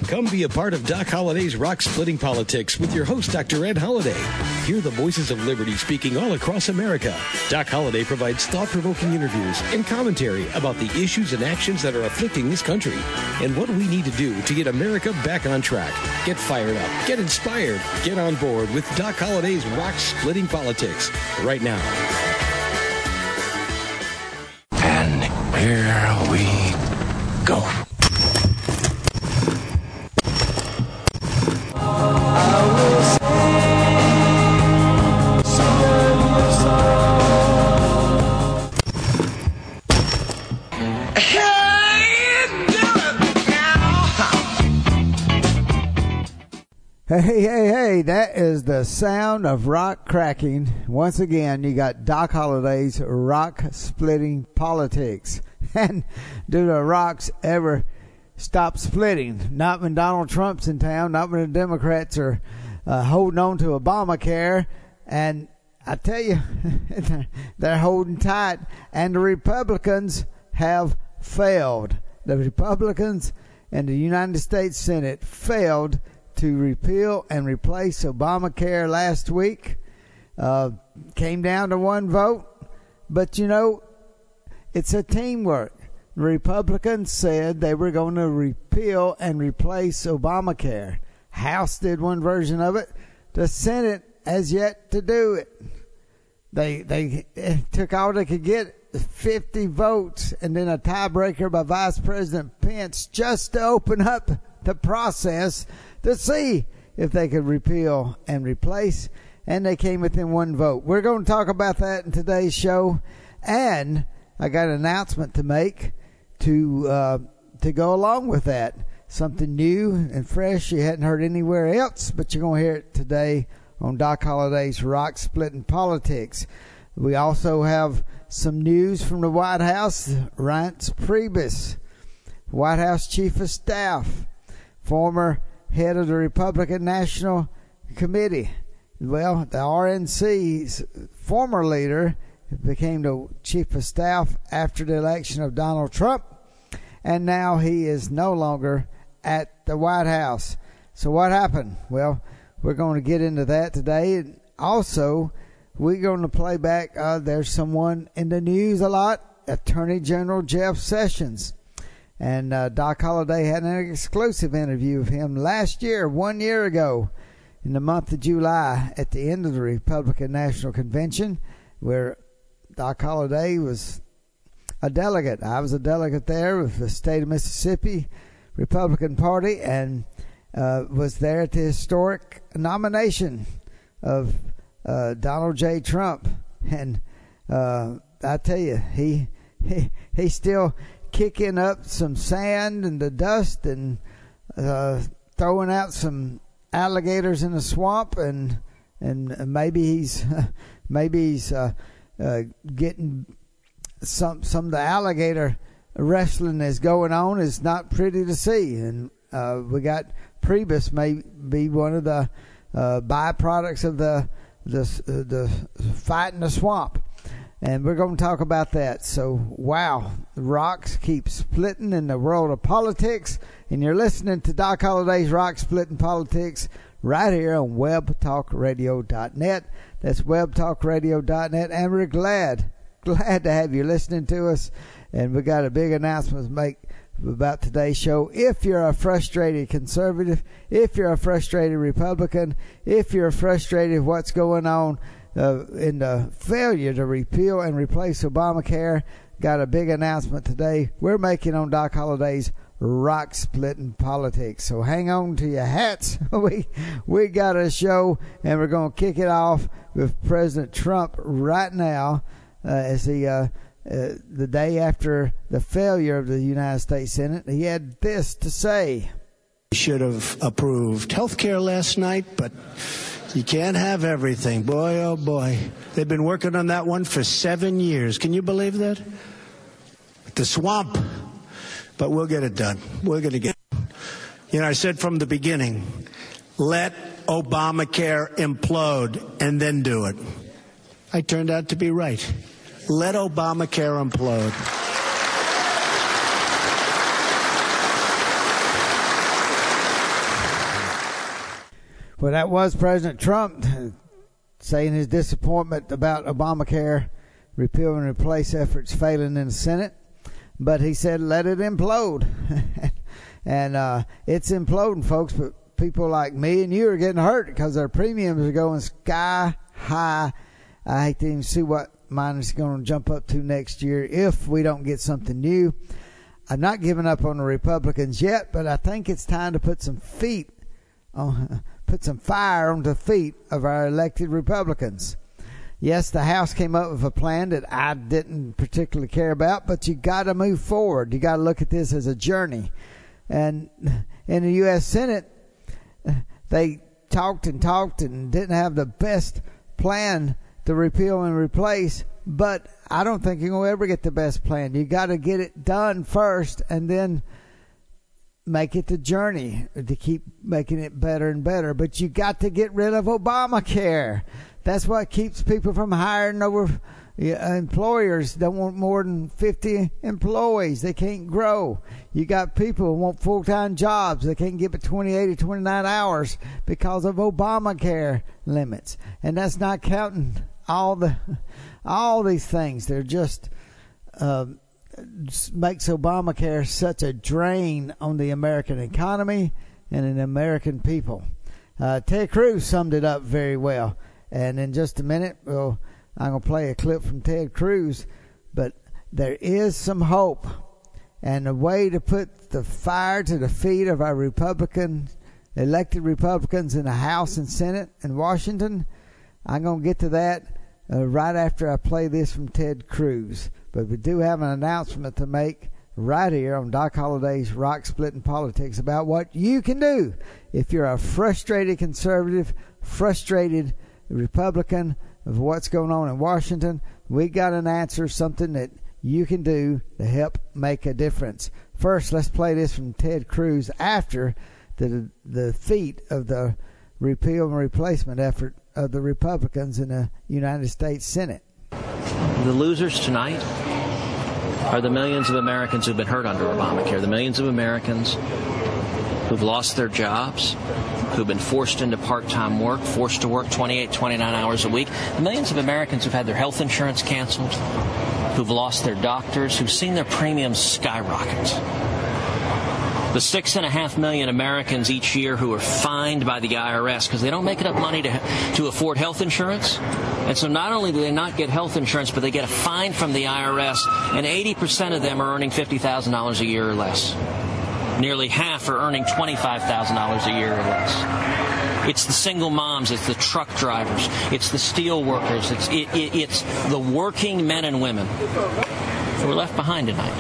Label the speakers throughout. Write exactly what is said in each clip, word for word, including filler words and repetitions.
Speaker 1: Come be a part of Doc Holliday's Rock Splitting Politics with your host, Doctor Ed Holliday. Hear the voices of liberty speaking all across America. Doc Holliday provides thought-provoking interviews and commentary about the issues and actions that are afflicting this country and what we need to do to get America back on track. Get fired up, get inspired, get on board with Doc Holliday's Rock Splitting Politics right now.
Speaker 2: And here we go.
Speaker 3: Hey, hey, hey, that is the sound of rock cracking. Once again, you got Doc Holliday's Rock Splitting Politics. And do the rocks ever stop splitting? Not when Donald Trump's in town, not when the Democrats are uh, holding on to Obamacare. And I tell you, they're holding tight. And the Republicans have failed. The Republicans in the United States Senate failed to repeal and replace Obamacare last week. Uh, came down to one vote. But, you know, it's a teamwork. The Republicans said they were going to repeal and replace Obamacare. House did one version of it. The Senate has yet to do it. They, they took all they could get, fifty votes, and then a tiebreaker by Vice President Pence just to open up the process to see if they could repeal and replace, and they came within one vote. We're going to talk about that in today's show, and I got an announcement to make to uh, to go along with that. Something new and fresh you hadn't heard anywhere else, but you're going to hear it today on Doc Holliday's Rock Splitting Politics. We also have some news from the White House. Reince Priebus, White House Chief of Staff, former head of the Republican National Committee. Well, the R N C's former leader became the chief of staff after the election of Donald Trump, and now he is no longer at the White House. So what happened? Well, we're going to get into that today. And also, we're going to play back, uh, there's someone in the news a lot, Attorney General Jeff Sessions. And uh, Doc Holliday had an exclusive interview of him last year, one year ago, in the month of July, at the end of the Republican National Convention, where Doc Holliday was a delegate. I was a delegate there with the state of Mississippi Republican Party, and uh, was there at the historic nomination of uh, Donald J. Trump. And uh, I tell you, he he he still kicking up some sand and the dust and uh, throwing out some alligators in the swamp, and and maybe he's maybe he's uh, uh, getting some some of the alligator wrestling that's going on is not pretty to see. And uh, we got Priebus may be one of the uh, byproducts of the the uh, the fight in the swamp. And we're going to talk about that. So, wow, the rocks keep splitting in the world of politics. And you're listening to Doc Holliday's Rock Splitting Politics right here on web talk radio dot net. That's web talk radio dot net. And we're glad, glad to have you listening to us. And we got a big announcement to make about today's show. If you're a frustrated conservative, if you're a frustrated Republican, if you're frustrated with what's going on, Uh, in the failure to repeal and replace Obamacare, got a big announcement today we're making on Doc Holliday's Rock Splitting Politics. So hang on to your hats. we we got a show, and we're going to kick it off with President Trump right now, uh, as he uh, uh, the day after the failure of the United States Senate, he had this to say.
Speaker 4: We should have approved health care last night, but you can't have everything. Boy, oh boy. They've been working on that one for seven years. Can you believe that? The swamp. But we'll get it done. We're going to get it. You know, I said from the beginning, let Obamacare implode and then do it. I turned out to be right. Let Obamacare implode.
Speaker 3: Well, that was President Trump saying his disappointment about Obamacare repeal and replace efforts failing in the Senate. But he said, let it implode. and uh, it's imploding, folks. But people like me and you are getting hurt because our premiums are going sky high. I hate to even see what mine is going to jump up to next year if we don't get something new. I'm not giving up on the Republicans yet, but I think it's time to put some feet on, put some fire on the feet of our elected Republicans. Yes, the House came up with a plan that I didn't particularly care about, but you got to move forward. You got to look at this as a journey. And in the U S Senate, they talked and talked and didn't have the best plan to repeal and replace, but I don't think you're going to ever get the best plan. You got to get it done first and then make it the journey to keep making it better and better. But you got to get rid of Obamacare. That's what keeps people from hiring over. Yeah, employers don't want more than fifty employees. They can't grow. You got people who want full-time jobs. They can't get but twenty-eight or twenty-nine hours because of Obamacare limits. And that's not counting all the all these things. They're just uh, makes Obamacare such a drain on the American economy and the American people. Uh, Ted Cruz summed it up very well. And in just a minute, well, I'm going to play a clip from Ted Cruz. But there is some hope. And a way to put the fire to the feet of our Republican, elected Republicans in the House and Senate in Washington, I'm going to get to that uh, right after I play this from Ted Cruz. But we do have an announcement to make right here on Doc Holliday's Rock Splitting Politics about what you can do if you're a frustrated conservative, frustrated Republican of what's going on in Washington. We got an answer, something that you can do to help make a difference. First, let's play this from Ted Cruz after the the defeat of the repeal and replacement effort of the Republicans in the United States Senate.
Speaker 5: The losers tonight are the millions of Americans who've been hurt under Obamacare, the millions of Americans who've lost their jobs, who've been forced into part-time work, forced to work twenty-eight, twenty-nine hours a week, the millions of Americans who've had their health insurance canceled, who've lost their doctors, who've seen their premiums skyrocket. The six and a half million Americans each year who are fined by the I R S because they don't make enough money to to afford health insurance. And so not only do they not get health insurance, but they get a fine from the I R S, and eighty percent of them are earning fifty thousand dollars a year or less. Nearly half are earning twenty-five thousand dollars a year or less. It's the single moms, it's the truck drivers, it's the steel workers, it's, it, it, it's the working men and women who are left behind tonight.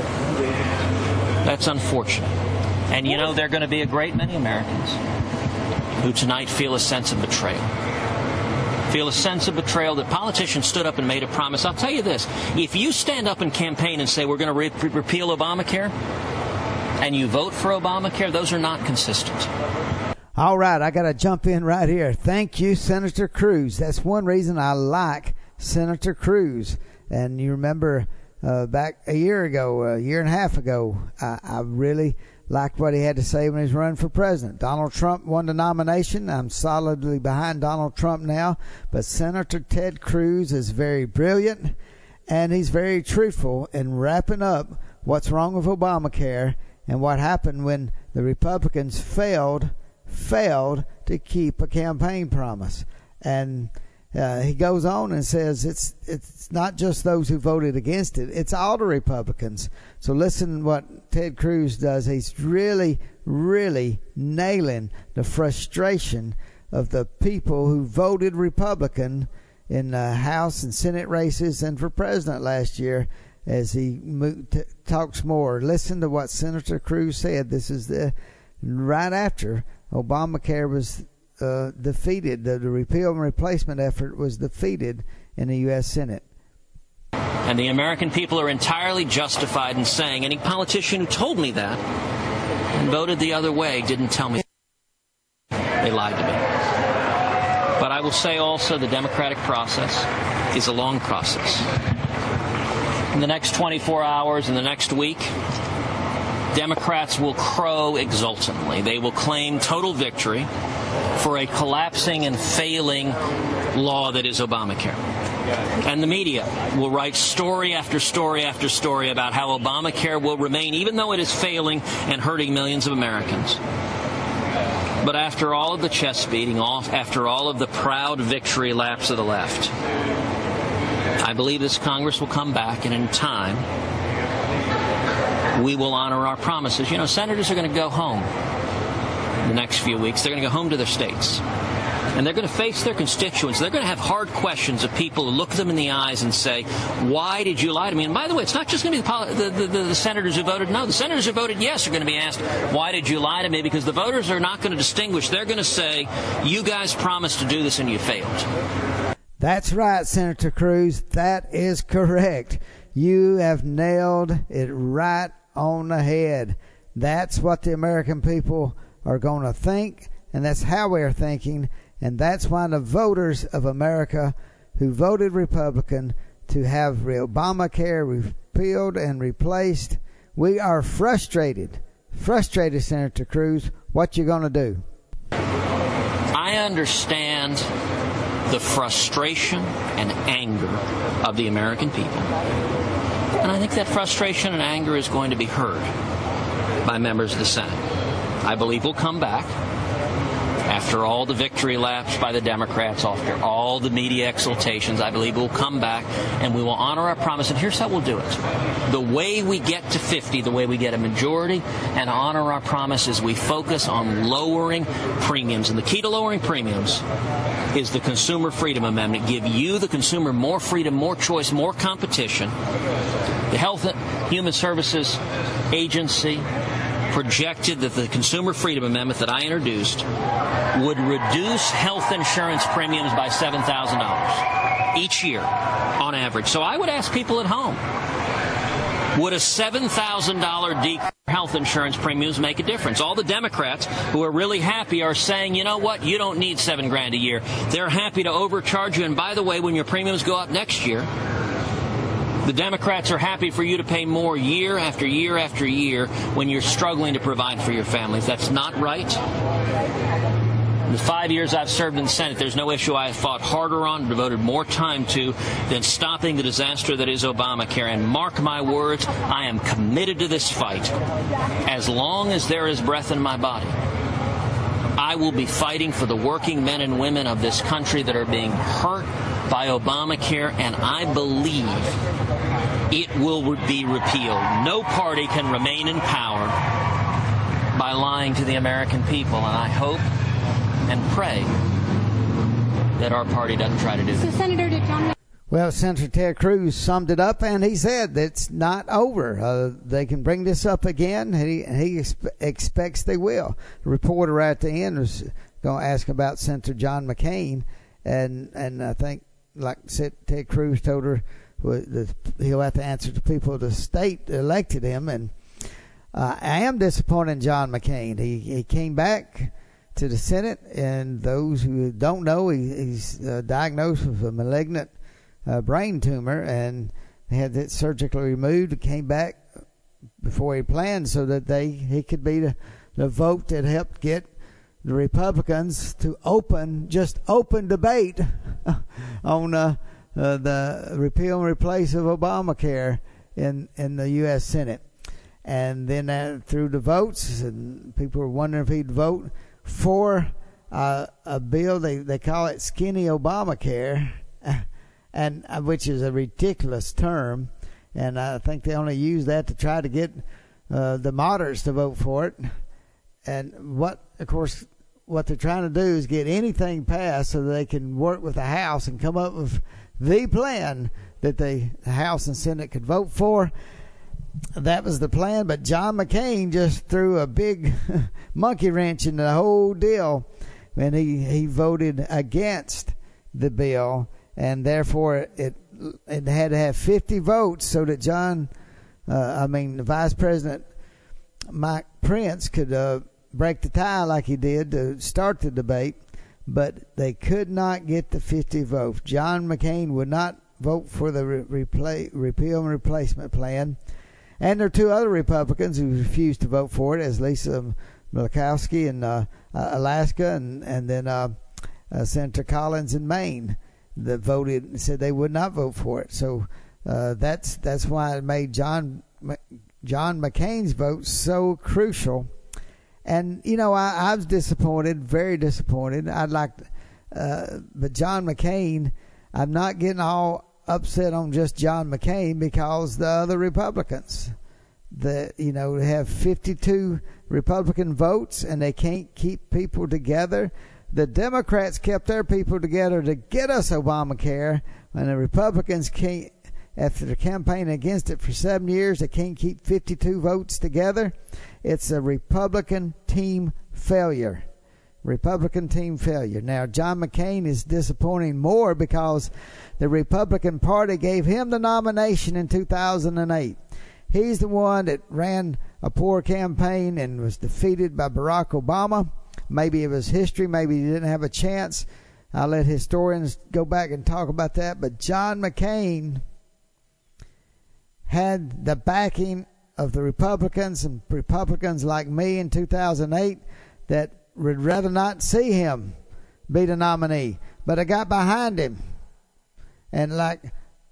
Speaker 5: That's unfortunate. And you know, there are going to be a great many Americans who tonight feel a sense of betrayal. Feel a sense of betrayal that politicians stood up and made a promise. I'll tell you this, if you stand up and campaign and say we're going to re- repeal Obamacare, and you vote for Obamacare, those are not consistent.
Speaker 3: All right, I got to jump in right here. Thank you, Senator Cruz. That's one reason I like Senator Cruz. And you remember uh, back a year ago, a year and a half ago, I, I really liked what he had to say when he was running for president. Donald Trump won the nomination. I'm solidly behind Donald Trump now. But Senator Ted Cruz is very brilliant, and he's very truthful in wrapping up what's wrong with Obamacare and what happened when the Republicans failed failed to keep a campaign promise. And uh, he goes on and says it's it's not just those who voted against it, it's all the Republicans. So listen what Ted Cruz does. He's really, really nailing the frustration of the people who voted Republican in the House and Senate races and for president last year. As he mo- t- talks more, listen to what Senator Cruz said. This is the right after Obamacare was uh, defeated. The, the repeal and replacement effort was defeated in the U S Senate.
Speaker 5: And the American people are entirely justified in saying any politician who told me that and voted the other way didn't tell me. They lied to me. But I will say also the democratic process is a long process. In the next twenty-four hours, in the next week, Democrats will crow exultantly. They will claim total victory for a collapsing and failing law that is Obamacare. And the media will write story after story after story about how Obamacare will remain, even though it is failing and hurting millions of Americans. But after all of the chest beating off, after all of the proud victory laps of the left, I believe this Congress will come back, and in time, we will honor our promises. You know, senators are going to go home in the next few weeks. They're going to go home to their states. And they're going to face their constituents. They're going to have hard questions of people who look them in the eyes and say, why did you lie to me? And by the way, it's not just going to be the, the, the, the senators who voted no. The senators who voted yes are going to be asked, why did you lie to me? Because the voters are not going to distinguish. They're going to say, you guys promised to do this and you failed.
Speaker 3: That's right, Senator Cruz. That is correct. You have nailed it right on the head. That's what the American people are going to think, and that's how we're thinking. And that's why the voters of America who voted Republican to have Obamacare repealed and replaced, we are frustrated. Frustrated, Senator Cruz. What you going to do?
Speaker 5: I understand the frustration and anger of the American people. And I think that frustration and anger is going to be heard by members of the Senate. I believe we'll come back. After all the victory laps by the Democrats, after all the media exultations, I believe we'll come back and we will honor our promise. And here's how we'll do it. The way we get to fifty, the way we get a majority and honor our promise is we focus on lowering premiums. And the key to lowering premiums is the Consumer Freedom Amendment. Give you, the consumer, more freedom, more choice, more competition. The Health and Human Services Agency projected that the Consumer Freedom Amendment that I introduced would reduce health insurance premiums by seven thousand dollars each year on average. So I would ask people at home, would a seven thousand dollars decrease in health insurance premiums make a difference? All the Democrats who are really happy are saying, you know what, you don't need seven grand a year. They're happy to overcharge you. And by the way, when your premiums go up next year, the Democrats are happy for you to pay more year after year after year when you're struggling to provide for your families. That's not right. In the five years I've served in the Senate, there's no issue I have fought harder on, devoted more time to, than stopping the disaster that is Obamacare. And mark my words, I am committed to this fight. As long as there is breath in my body, I will be fighting for the working men and women of this country that are being hurt by Obamacare, and I believe it will be repealed. No party can remain in power by lying to the American people, and I hope and pray that our party doesn't try to do that.
Speaker 6: So, Senator, did John...
Speaker 3: Well, Senator Ted Cruz summed it up, and he said it's not over. Uh, they can bring this up again, and he, and he expe- expects they will. The reporter at the end was going to ask about Senator John McCain, and and I think, like Ted Cruz told her, he'll have to answer to people of the state that elected him. And uh, I am disappointed in John McCain. He he came back to the Senate, and those who don't know, he, he's uh, diagnosed with a malignant uh, brain tumor, and had it surgically removed. Came back before he planned, so that they he could be the, the vote that helped get the Republicans to open, just open debate on uh, uh, the repeal and replace of Obamacare in, in the U S Senate. And then uh, through the votes, and people were wondering if he'd vote for uh, a bill, they, they call it skinny Obamacare, and uh, which is a ridiculous term. And I think they only use that to try to get uh, the moderates to vote for it. And what, of course, what they're trying to do is get anything passed so that they can work with the House and come up with the plan that the House and Senate could vote for. That was the plan, but John McCain just threw a big monkey wrench in the whole deal when he, he voted against the bill, and therefore it it had to have fifty votes so that John, uh, I mean, Vice President Mike Pence could uh, break the tie like he did to start the debate, but they could not get the fifty votes. John McCain would not vote for the re- replay, repeal and replacement plan. And there are two other Republicans who refused to vote for it, as Lisa Murkowski in uh, uh, Alaska, and and then uh, uh, Senator Collins in Maine that voted and said they would not vote for it. So uh, that's that's why it made John John McCain's vote so crucial. And you know, I, I was disappointed, very disappointed. I'd like, to, uh, but John McCain, I'm not getting all upset on just John McCain because the other Republicans. That, you know, have fifty-two Republican votes and they can't keep people together. The Democrats kept their people together to get us Obamacare, and the Republicans can't, after the campaign against it for seven years, they can't keep fifty-two votes together. It's a Republican team failure. Republican team failure. Now, John McCain is disappointing more because the Republican Party gave him the nomination in two thousand eight. He's the one that ran a poor campaign and was defeated by Barack Obama. Maybe it was history. Maybe he didn't have a chance. I'll let historians go back and talk about that. But John McCain had the backing of the Republicans and Republicans like me in two thousand eight that would rather not see him be the nominee. But I got behind him. And like...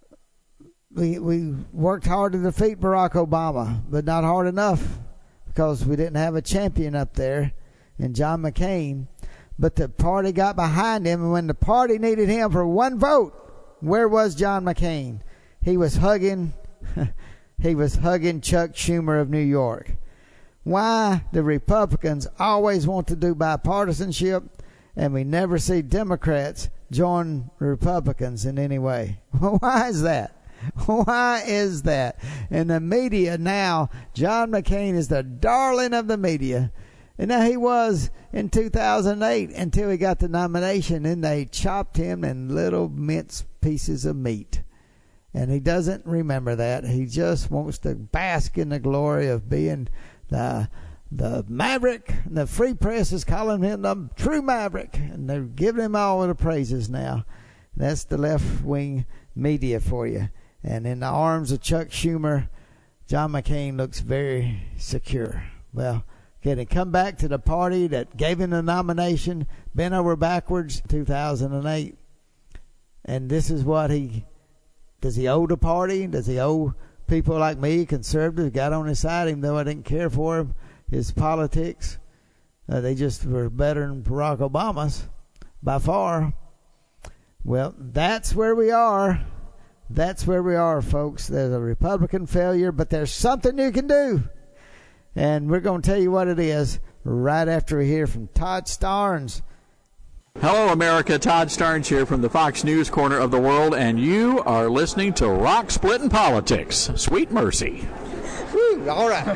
Speaker 3: We we worked hard to defeat Barack Obama, but not hard enough because we didn't have a champion up there in John McCain. But the party got behind him, and when the party needed him for one vote, where was John McCain? He was hugging, he was hugging Chuck Schumer of New York. Why the Republicans always want to do bipartisanship, and we never see Democrats join Republicans in any way? Why is that? Why is that? In the media now, John McCain is the darling of the media. And now he was in two thousand eight until he got the nomination, and they chopped him in little mince pieces of meat. And he doesn't remember that. He just wants to bask in the glory of being the the maverick. And the free press is calling him the true maverick. And they're giving him all of the praises now. That's the left-wing media for you. And in the arms of Chuck Schumer, John McCain looks very secure. Well, can he come back to the party that gave him the nomination, bent over backwards in two thousand eight? And this is what he, does he owe the party? Does he owe people like me, conservatives, got on his side, even though I didn't care for him, his politics? Uh, they just were better than Barack Obama's by far. Well, that's where we are. That's where we are, folks. There's a Republican failure, but there's something you can do. And we're going to tell you what it is right after we hear from Todd Starnes.
Speaker 6: Hello, America. Todd Starnes here from the Fox News corner of the world, and you are listening to Rock Splitting Politics. Sweet mercy.
Speaker 3: Woo, all right.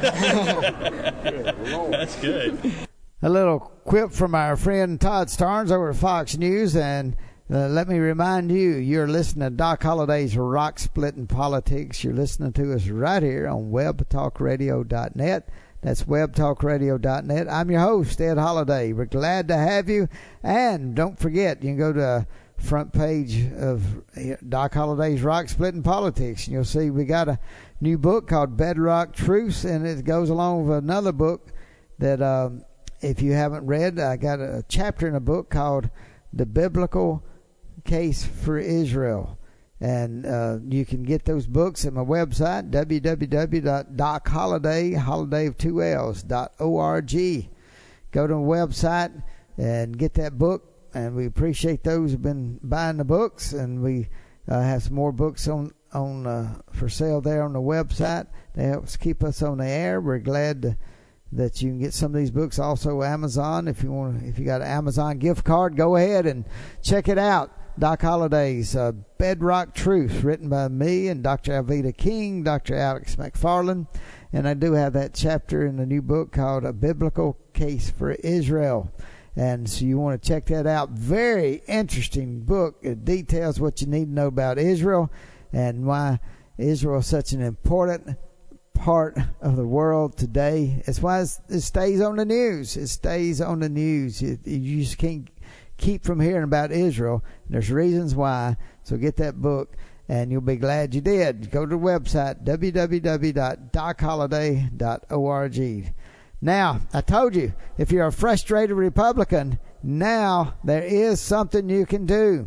Speaker 7: That's good.
Speaker 3: A little quip from our friend Todd Starnes over at Fox News, and Uh, let me remind you, you're listening to Doc Holliday's Rock Splitting Politics. You're listening to us right here on web talk radio dot net. That's web talk radio dot net. I'm your host, Ed Holliday. We're glad to have you. And don't forget, you can go to the front page of Doc Holliday's Rock Splitting Politics, and you'll see we got a new book called Bedrock Truths, and it goes along with another book that, um, if you haven't read, I got a chapter in a book called The Biblical Case for Israel, and uh, you can get those books at my website, w w w dot doc holliday holiday of two L's dot org. Go to my website and get that book, and we appreciate those who've been buying the books, and we uh, have some more books on on uh, for sale there on the website. They help keep us on the air. We're glad to, that you can get some of these books. Also Amazon, if you want, if you got an Amazon gift card, go ahead and check it out. Doc Holliday's uh, Bedrock Truth, written by me and Doctor Alveda King, Doctor Alex McFarland. And I do have that chapter in the new book called A Biblical Case for Israel. And so you want to check that out. Very interesting book. It details what you need to know about Israel and why Israel is such an important part of the world today. That's why it stays on the news. It stays on the news. You, you just can't keep from hearing about Israel. There's reasons why. So get that book, and you'll be glad you did. Go to the website, w w w dot doc holliday dot org. Now, I told you, if you're a frustrated Republican, now there is something you can do.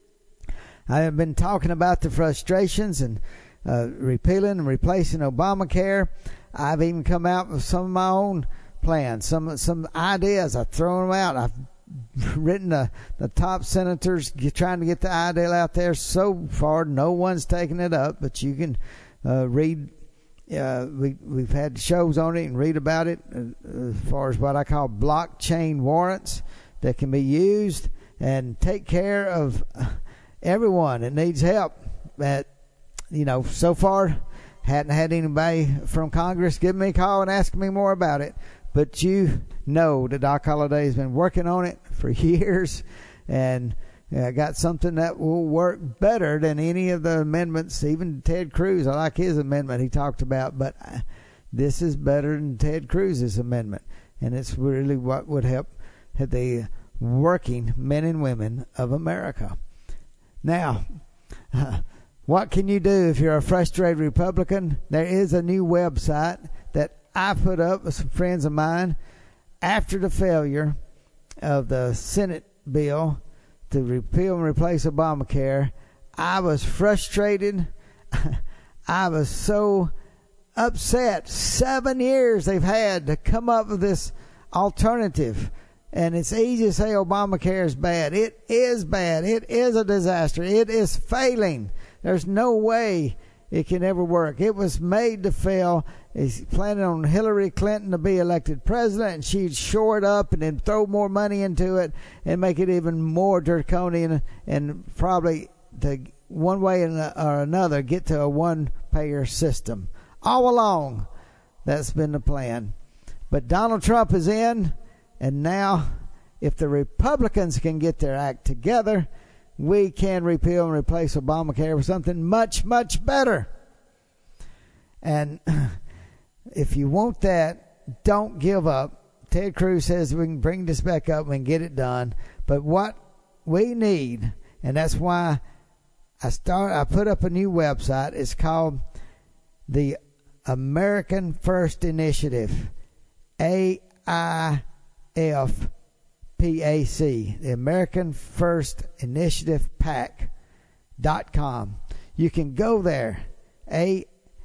Speaker 3: I have been talking about the frustrations and uh, repealing and replacing Obamacare. I've even come out with some of my own plans, some some ideas. I've thrown them out. I've written the, the top senators trying to get the idea out there. So far, no one's taken it up, but you can uh, read. Uh, we, we've had shows on it and read about it uh, as far as what I call blockchain warrants that can be used and take care of everyone that needs help. That, you know, so far hadn't had anybody from Congress give me a call and ask me more about it. But you know that Doc Holliday has been working on it for years, and uh, got something that will work better than any of the amendments. Even Ted Cruz, I like his amendment he talked about, but uh, this is better than Ted Cruz's amendment, and it's really what would help the working men and women of America. Now, uh, what can you do if you're a frustrated Republican? There is a new website that I put up with some friends of mine after the failure of the Senate bill to repeal and replace Obamacare. I was frustrated. I was so upset. Seven years they've had to come up with this alternative. And it's easy to say Obamacare is bad. It is bad. It is a disaster. It is failing. There's no way it can ever work. It was made to fail. He's planning on Hillary Clinton to be elected president, and she'd shore it up and then throw more money into it and make it even more draconian, and probably to one way or another get to a one-payer system. All along, that's been the plan. But Donald Trump is in, and now if the Republicans can get their act together, we can repeal and replace Obamacare with something much, much better. And if you want that, don't give up. Ted Cruz says we can bring this back up and get it done. But what we need, and that's why I start, I put up a new website. It's called the American First Initiative, A I F P A C, the American First Initiative PAC dot com. You can go there, A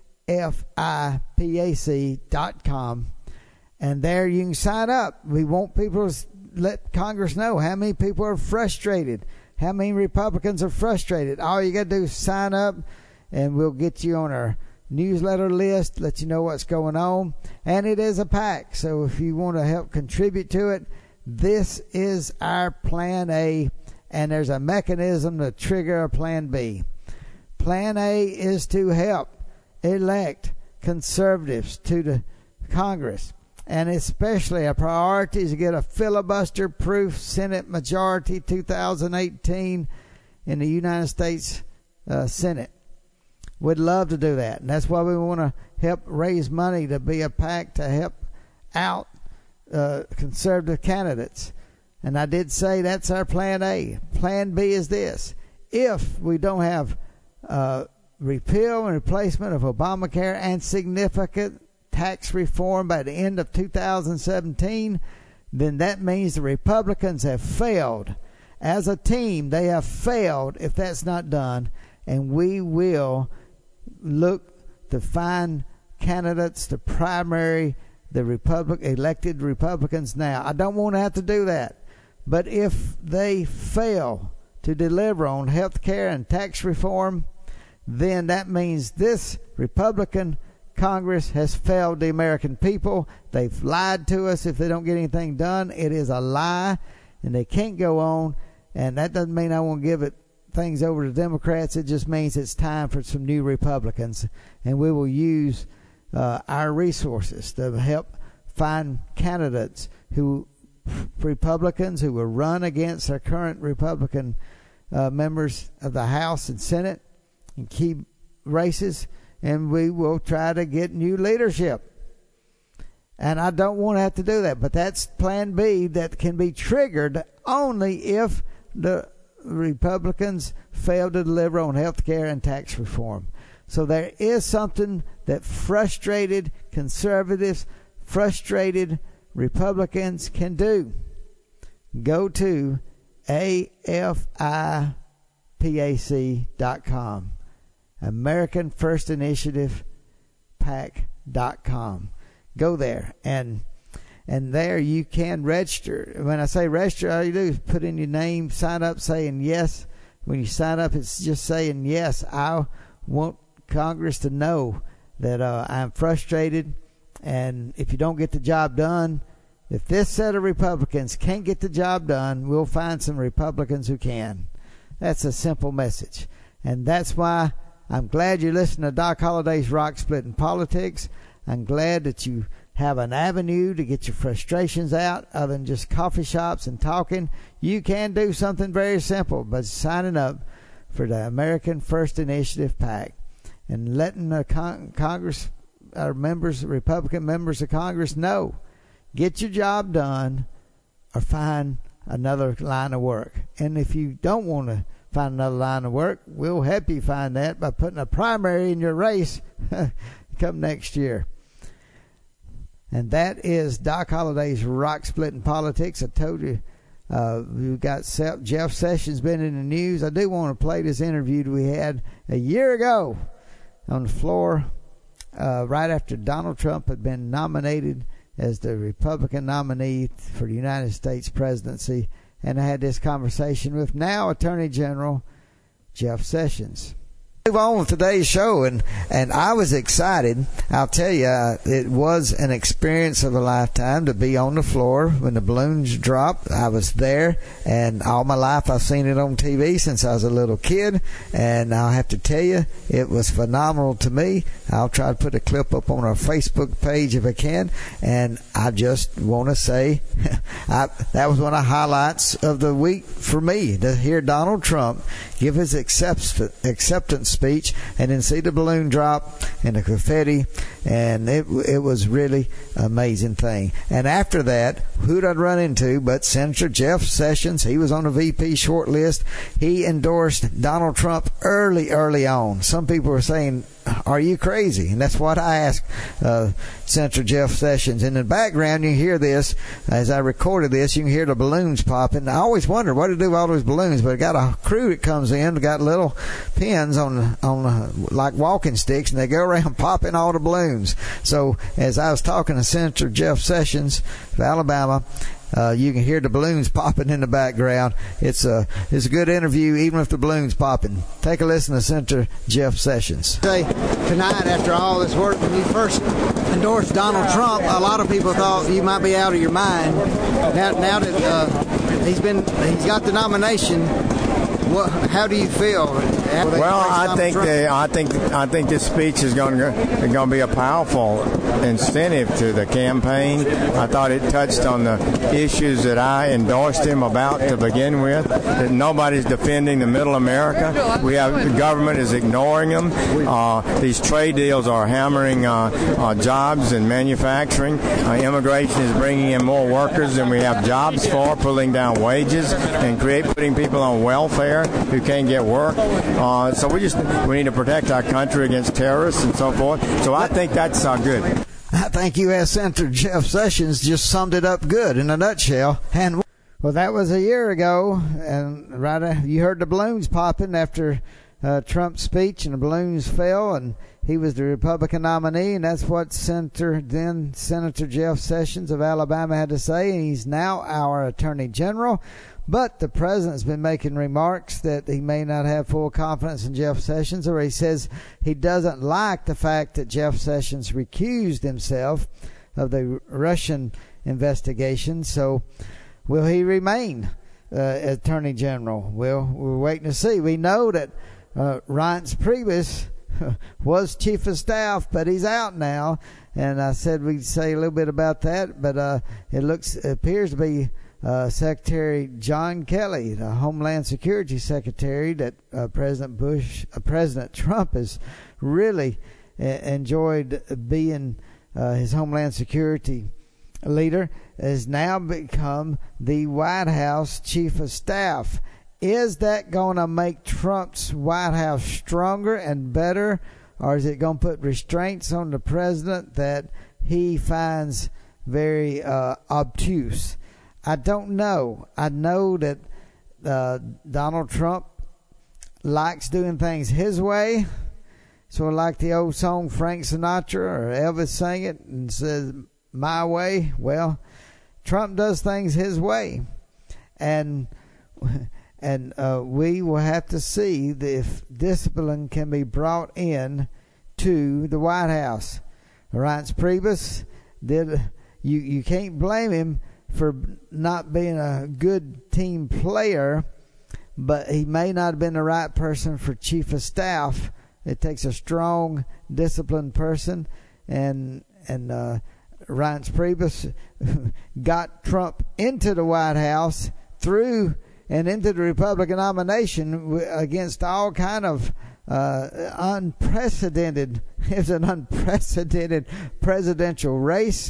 Speaker 3: F I P A C dot com, and there you can sign up. We want people to let Congress know how many people are frustrated, how many Republicans are frustrated. All you got to do is sign up, and we'll get you on our newsletter list, let you know what's going on. And it is a PAC, so if you want to help contribute to it, this is our Plan A, and there's a mechanism to trigger a Plan B. Plan A is to help elect conservatives to the Congress, and especially a priority is to get a filibuster-proof Senate majority two thousand eighteen in the United States uh, Senate. We'd love to do that, and that's why we want to help raise money to be a PAC to help out uh, conservative candidates. And I did say that's our Plan A. Plan B is this: if we don't have uh, repeal and replacement of Obamacare and significant tax reform by the end of two thousand seventeen, then that means the Republicans have failed. As a team, they have failed if that's not done, and we will look to find candidates to primary the Republic elected Republicans now. I don't want to have to do that, but if they fail to deliver on health care and tax reform, then that means this Republican Congress has failed the American people. They've lied to us if they don't get anything done. It is a lie, and they can't go on. And that doesn't mean I won't give it things over to Democrats. It just means it's time for some new Republicans, and we will use uh, our resources to help find candidates who Republicans who will run against our current Republican uh, members of the House and Senate and key races, and we will try to get new leadership. And I don't want to have to do that, but that's Plan B that can be triggered only if the Republicans fail to deliver on health care and tax reform. So there is something that frustrated conservatives frustrated Republicans can do. Go to A F I P A C dot com, American First Initiative PAC dot com. Go there, and and there you can register. When I say register, all you do is put in your name, sign up saying yes. When you sign up, it's just saying yes. I want Congress to know that uh, I'm frustrated, and if you don't get the job done, if this set of Republicans can't get the job done, we'll find some Republicans who can. That's a simple message. And that's why I'm glad you're listening to Doc Holliday's Rock Splitting Politics. I'm glad that you have an avenue to get your frustrations out other than just coffee shops and talking. You can do something very simple by signing up for the American First Initiative PAC and letting the con- Congress, our members, Republican members of Congress know. Get your job done or find another line of work. And if you don't want to find another line of work, we'll help you find that by putting a primary in your race come next year. And that is Doc Holliday's Rock Splitting Politics. I told you uh, we've got Jeff Sessions been in the news. I do want to play this interview that we had a year ago on the floor uh, right after Donald Trump had been nominated as the Republican nominee for the United States presidency, and I had this conversation with now Attorney General Jeff Sessions. Move on with today's show, and and I was excited. I'll tell you, uh, it was an experience of a lifetime to be on the floor when the balloons dropped. I was there, and all my life I've seen it on T V since I was a little kid, and I'll have to tell you, it was phenomenal to me. I'll try to put a clip up on our Facebook page if I can, and I just want to say I, that was one of the highlights of the week for me, to hear Donald Trump give his accept, acceptance speech and then see the balloon drop and the confetti, and it it was really an amazing thing. And after that, who'd I run into but Senator Jeff Sessions? He was on the V P short list. He endorsed Donald Trump early, early on. Some people were saying, are you crazy? And that's what I asked uh, Senator Jeff Sessions. In the background, you hear this. As I recorded this, you can hear the balloons popping. I always wonder what to do with all those balloons, but I got a crew that comes in, got little pins on, on uh, like walking sticks, and they go around popping all the balloons. So as I was talking to Senator Jeff Sessions of Alabama, Uh, you can hear the balloons popping in the background. It's a it's a good interview, even with the balloons popping. Take a listen to Senator Jeff Sessions. Tonight, after all this work, when you first endorsed Donald Trump, a lot of people thought you might be out of your mind. Now, now that uh, he's been he's got the nomination, what, how do you feel?
Speaker 7: Well, I think the, I think I think this speech is going to going to be a powerful incentive to the campaign. I thought it touched on the issues that I endorsed him about to begin with. That nobody's defending the middle America. We have the government is ignoring them. Uh, these trade deals are hammering uh, uh, jobs and manufacturing. Uh, immigration is bringing in more workers than we have jobs for, pulling down wages and create putting people on welfare who can't get work. Uh, so we just we need to protect our country against terrorists and so forth. So I think that's uh, good.
Speaker 3: I think U S Senator Jeff Sessions just summed it up good in a nutshell. And well, that was a year ago, and right uh, you heard the balloons popping after uh, Trump's speech, and the balloons fell, and he was the Republican nominee, and that's what Senator then Senator Jeff Sessions of Alabama had to say. And he's now our Attorney General. But the president's been making remarks that he may not have full confidence in Jeff Sessions, or he says he doesn't like the fact that Jeff Sessions recused himself of the Russian investigation. So will he remain uh, Attorney General? Well, we're waiting to see. We know that uh, Reince Priebus was Chief of Staff, but he's out now. And I said we'd say a little bit about that, but uh, it looks it appears to be Uh, Secretary John Kelly, the Homeland Security Secretary that uh, President Bush, uh, President Trump has really uh, enjoyed being uh, his Homeland Security leader, has now become the White House Chief of Staff. Is that going to make Trump's White House stronger and better, or is it going to put restraints on the president that he finds very uh, obtuse. I don't know. I know that uh, Donald Trump likes doing things his way, sort of like the old song Frank Sinatra or Elvis sang it and says, "My way." Well, Trump does things his way, and and uh, we will have to see if discipline can be brought in to the White House. Reince Priebus did. You you can't blame him for not being a good team player, but he may not have been the right person for chief of staff. It takes a strong, disciplined person, and and uh, Reince Priebus got Trump into the White House through and into the Republican nomination against all kind of uh, unprecedented. It was an unprecedented presidential race,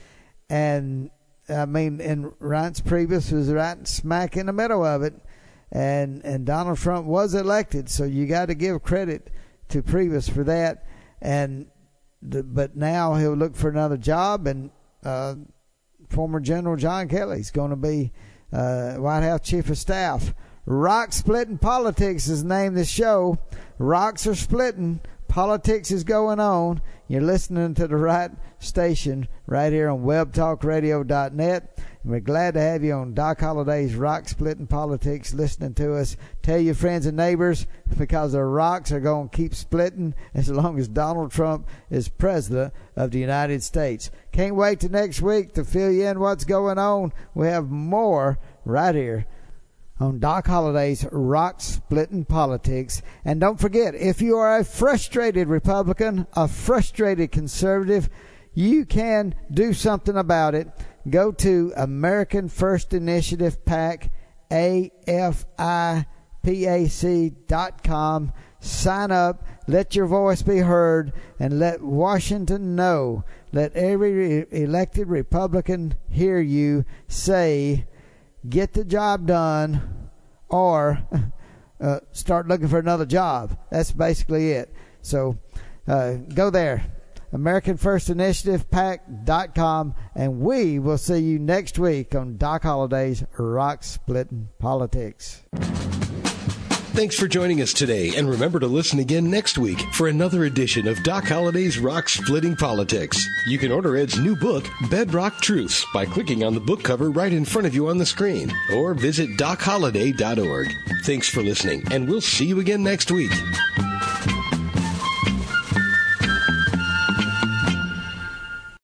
Speaker 3: and I mean, and Reince Priebus was right smack in the middle of it, and and Donald Trump was elected. So you got to give credit to Priebus for that. And the, but now he'll look for another job, and uh, former General John Kelly's going to be uh, White House Chief of Staff. Rock Splitting Politics is the name of the show. Rocks are splitting. Politics is going on. You're listening to the right station right here on web talk radio dot net. And we're glad to have you on Doc Holliday's Rock Splitting Politics, listening to us. Tell your friends and neighbors, because the rocks are going to keep splitting as long as Donald Trump is president of the United States. Can't wait till next week to fill you in what's going on. We have more right here on Doc Holliday's Rock Splitting Politics. And don't forget, if you are a frustrated Republican, a frustrated conservative, you can do something about it. Go to American First Initiative PAC, A F I P A C dot com. Sign up, let your voice be heard, and let Washington know. Let every re- elected Republican hear you say, get the job done, or uh, start looking for another job. That's basically it. So uh, go there, American First Initiative PAC dot com, and we will see you next week on Doc Holliday's Rock Splitting Politics.
Speaker 1: Thanks for joining us today, and remember to listen again next week for another edition of Doc Holliday's Rock Splitting Politics. You can order Ed's new book, Bedrock Truths, by clicking on the book cover right in front of you on the screen, or visit doc holliday dot org. Thanks for listening, and we'll see you again next week.